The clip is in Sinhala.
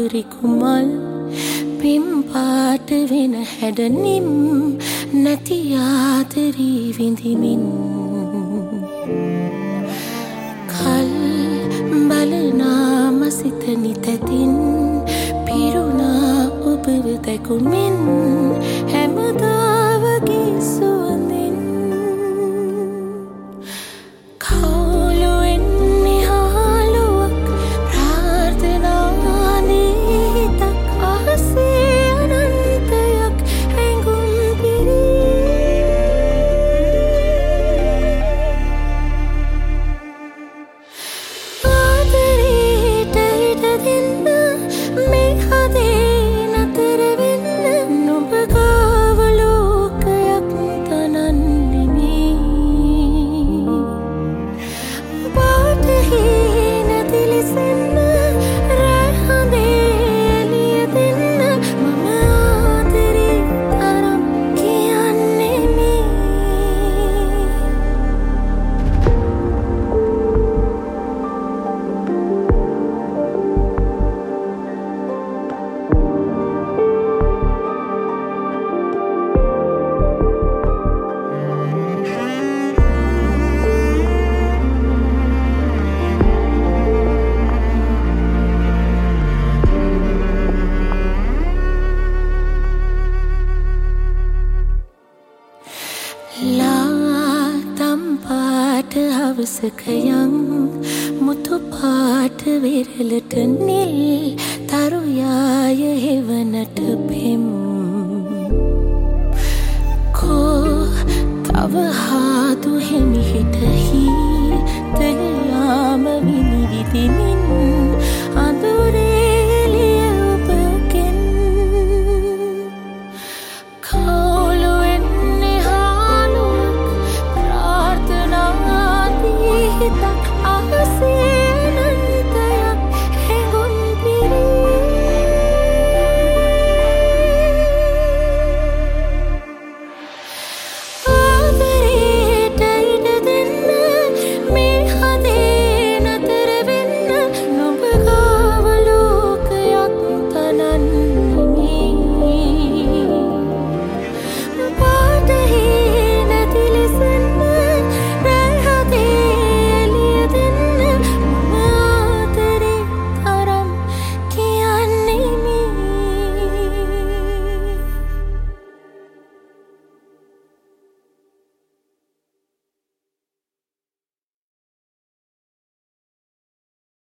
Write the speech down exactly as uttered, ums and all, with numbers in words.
රිකුමල් පිම් පාට වෙන හැඩනිම් නැති ආදරී විඳිමින් කල් බලනාම සිත නිතැතින් පිරුණා ඔබව දැකුමින් හැමදාවගේ සුවඳින් කවුලුවෙන් නිහාලුවක් ප්‍රාර්ථනාදීතක් අහසේ අනන්තයක් හැඟුම් පිරී ආදරේට ඉඩ දෙන්න මේ හදේ නතර වෙන්න නුඹ ගාව ලෝකයක් තනන්නෙමි පාටහීන දිලිසෙන්න රෑ හදේ එළිය දෙන්න මම ආදරේ තරම් කියන්නෙමි ලාතම් පාට හවසකයන් මුතු පාට විරලට නිල් තරුයාය හෙවනට පෙම් කෝ තව හාදු හෙමිහිටහි තලයාම විනිවිදිනි